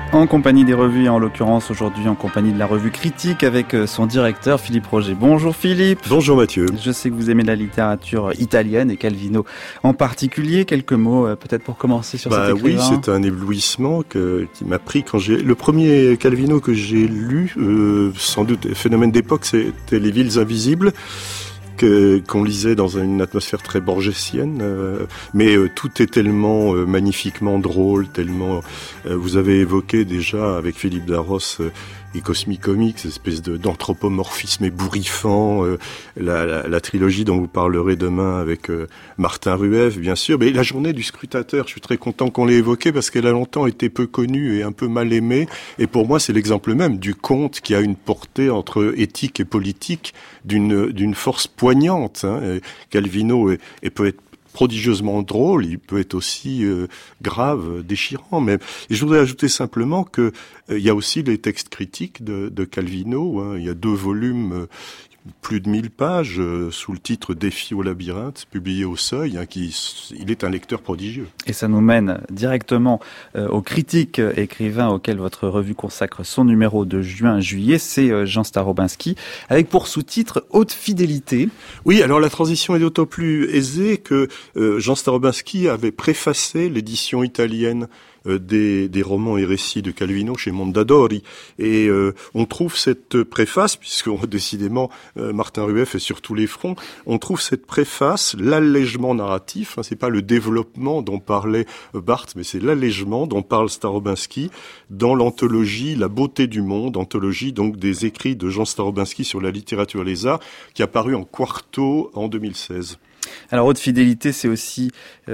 En compagnie des revues et en l'occurrence aujourd'hui en compagnie de la revue Critique avec son directeur Philippe Roger. Bonjour Philippe. Bonjour Mathieu. Je sais que vous aimez la littérature italienne et Calvino en particulier. Quelques mots peut-être pour commencer sur cet écrivain. Oui, c'est un éblouissement qui m'a pris quand le premier Calvino que j'ai lu, sans doute phénomène d'époque, c'était Les Villes Invisibles. Qu'on lisait dans une atmosphère très borgesienne, mais tout est tellement magnifiquement drôle, tellement... vous avez évoqué déjà avec Philippe Darros et Cosmic Comics, cette espèce d'anthropomorphisme ébouriffant, la trilogie dont vous parlerez demain avec Martin Rueff, bien sûr. Mais La Journée du scrutateur, je suis très content qu'on l'ait évoquée parce qu'elle a longtemps été peu connue et un peu mal aimée. Et pour moi, c'est l'exemple même du conte qui a une portée entre éthique et politique d'une force poignante. Calvino peut être prodigieusement drôle, il peut être aussi grave, déchirant même. Et je voudrais ajouter simplement que il y a aussi les textes critiques de Calvino. Il y a 2 volumes, plus de 1000 pages, sous le titre Défi au labyrinthe, publié au Seuil. Il est un lecteur prodigieux. Et ça nous mène directement aux critiques écrivains auxquels votre revue consacre son numéro de juin-juillet. C'est Jean Starobinski, avec pour sous-titre Haute fidélité. Oui, alors la transition est d'autant plus aisée que Jean Starobinski avait préfacé l'édition italienne des romans et récits de Calvino chez Mondadori. Et on trouve cette préface, puisque décidément Martin Rueff est sur tous les fronts, on trouve cette préface, l'allègement narratif, c'est pas le développement dont parlait Barthes, mais c'est l'allègement dont parle Starobinski dans l'anthologie La beauté du monde, anthologie donc des écrits de Jean Starobinski sur la littérature et les arts, qui a paru en quarto en 2016. Alors, Haute fidélité, c'est aussi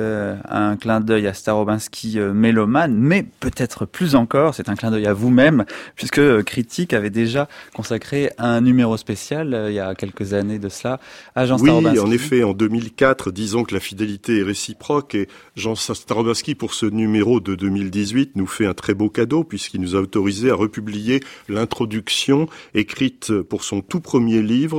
un clin d'œil à Starobinski mélomane, mais peut-être plus encore, c'est un clin d'œil à vous-même, puisque Critique avait déjà consacré un numéro spécial, il y a quelques années de cela, à Jean Starobinski. Oui, en effet, en 2004, disons que la fidélité est réciproque, et Jean Starobinski, pour ce numéro de 2018, nous fait un très beau cadeau, puisqu'il nous a autorisé à republier l'introduction écrite pour son tout premier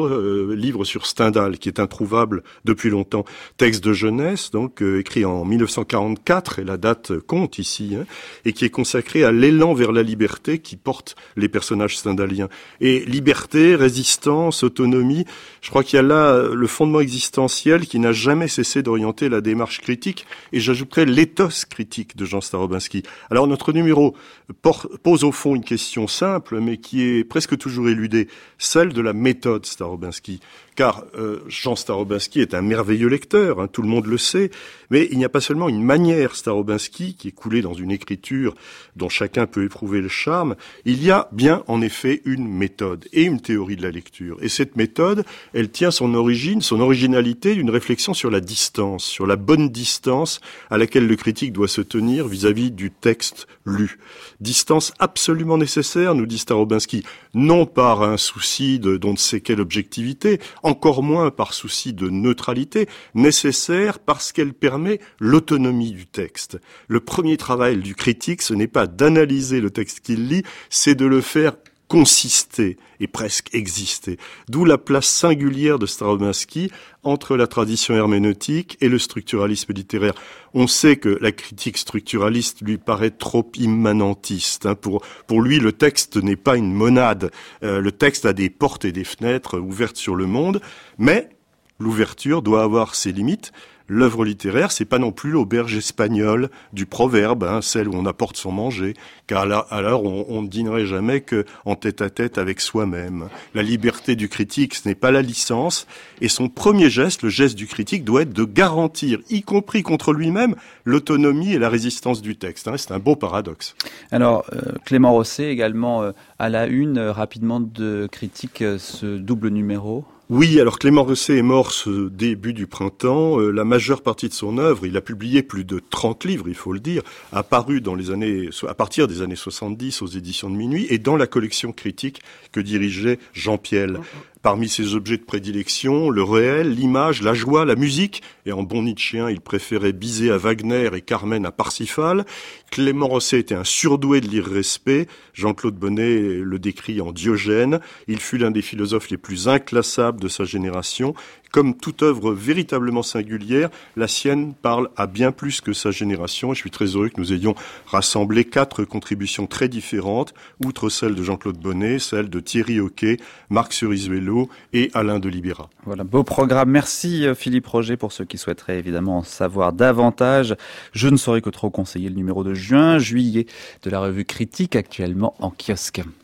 livre sur Stendhal, qui est introuvable depuis longtemps. Texte de jeunesse, donc écrit en 1944, et la date compte ici, et qui est consacré à l'élan vers la liberté qui porte les personnages stendhaliens. Et liberté, résistance, autonomie, je crois qu'il y a là le fondement existentiel qui n'a jamais cessé d'orienter la démarche critique, et j'ajouterais l'éthos critique de Jean Starobinski. Alors notre numéro pose au fond une question simple, mais qui est presque toujours éludée, celle de la méthode Starobinski. Car Jean Starobinski est un merveilleux lecteur, tout le monde le sait, mais il n'y a pas seulement une manière Starobinski qui est coulée dans une écriture dont chacun peut éprouver le charme, il y a bien en effet une méthode et une théorie de la lecture. Et cette méthode, elle tient son originalité d'une réflexion sur la distance, sur la bonne distance à laquelle le critique doit se tenir vis-à-vis du texte lu. Distance absolument nécessaire, nous dit Starobinski, non par un souci d'on ne sait quelle objectivité, encore moins par souci de neutralité, nécessaire parce qu'elle permet l'autonomie du texte. Le premier travail du critique, ce n'est pas d'analyser le texte qu'il lit, c'est de le faire consister et presque exister. D'où la place singulière de Starobinski entre la tradition herméneutique et le structuralisme littéraire. On sait que la critique structuraliste lui paraît trop immanentiste. Pour lui, le texte n'est pas une monade. Le texte a des portes et des fenêtres ouvertes sur le monde, mais l'ouverture doit avoir ses limites. L'œuvre littéraire, c'est pas non plus l'auberge espagnole du proverbe, celle où on apporte son manger, car alors on ne dînerait jamais que en tête-à-tête avec soi-même. La liberté du critique, ce n'est pas la licence, et son premier geste, le geste du critique, doit être de garantir, y compris contre lui-même, l'autonomie et la résistance du texte. C'est un beau paradoxe. Alors, Clément Rosset également à la une, rapidement de Critique, ce double numéro. Oui, alors Clément Rosset est mort ce début du printemps. La majeure partie de son œuvre, il a publié plus de 30 livres, il faut le dire, apparus à partir des années 70 aux éditions de Minuit et dans la collection critique que dirigeait Jean Piel. Parmi ses objets de prédilection, le réel, l'image, la joie, la musique, et en bon Nietzschéen, il préférait Bizet à Wagner et Carmen à Parsifal. Clément Rosset était un surdoué de l'irrespect. Jean-Claude Bonnet le décrit en Diogène. Il fut l'un des philosophes les plus inclassables de sa génération. comme toute œuvre véritablement singulière, la sienne parle à bien plus que sa génération. Et je suis très heureux que nous ayons rassemblé 4 contributions très différentes, outre celle de Jean-Claude Bonnet, celle de Thierry Hoquet, Marc Cerizuelo et Alain de Libera. Voilà, beau programme. Merci Philippe Roger. Pour ceux qui souhaiteraient évidemment en savoir davantage, je ne saurais que trop conseiller le numéro de juillet de la revue Critique, actuellement en kiosque.